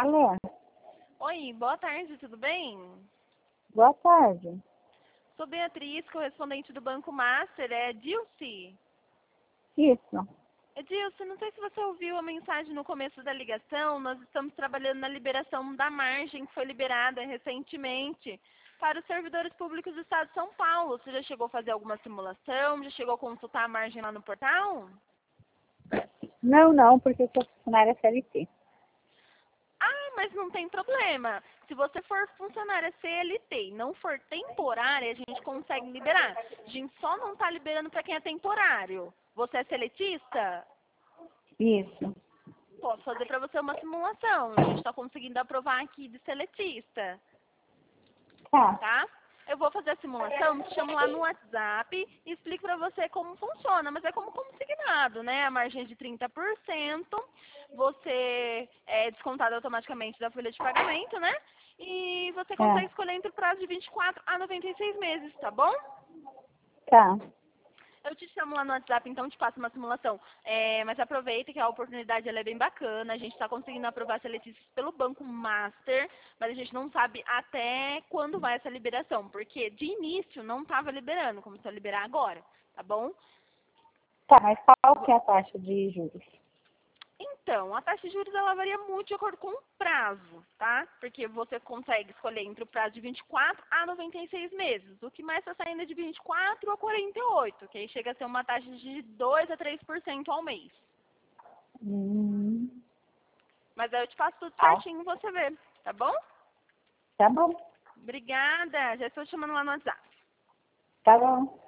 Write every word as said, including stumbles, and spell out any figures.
Alô, Oi, boa tarde, tudo bem? boa tarde. Sou Beatriz, correspondente do Banco Master, é Dilce. Isso. É Dilce, não sei se você ouviu a mensagem no começo da ligação, nós estamos trabalhando na liberação da margem que foi liberada recentemente para os servidores públicos do Estado de São Paulo. Você já chegou a fazer alguma simulação? Já chegou a consultar a margem lá no portal? Não, não, porque eu sou funcionária C L T. Ah, mas não tem problema. Se você for funcionária C L T e não for temporária, a gente consegue liberar. A gente só não está liberando para quem é temporário. Você é seletista? Isso. Posso fazer para você uma simulação. A gente está conseguindo aprovar aqui de seletista, Tá, tá? Eu vou fazer a simulação, te chamo lá no WhatsApp e explico para você como funciona, mas é como consignado, né? A margem é de trinta por cento, você é descontado automaticamente da folha de pagamento, né? E você consegue é, escolher entre o prazo de vinte e quatro a noventa e seis meses, tá bom? tá. Eu te chamo lá no WhatsApp, então te passo uma simulação. É, mas aproveita que a oportunidade ela é bem bacana. A gente está conseguindo aprovar seletistas pelo Banco Master, mas a gente não sabe até quando vai essa liberação, porque de início não estava liberando, começou a liberar agora, tá bom? Tá, mas qual que é a taxa de juros? Então, a taxa de juros ela varia muito de acordo com o prazo, tá? Porque você consegue escolher entre o prazo de vinte e quatro a noventa e seis meses. O que mais está saindo é de vinte e quatro a quarenta e oito, que aí chega a ser uma taxa de dois a três por cento ao mês. Hum, Mas aí eu te faço tudo tá. certinho e você vê, tá bom? Tá bom, Obrigada, já estou te chamando lá no WhatsApp. tá bom.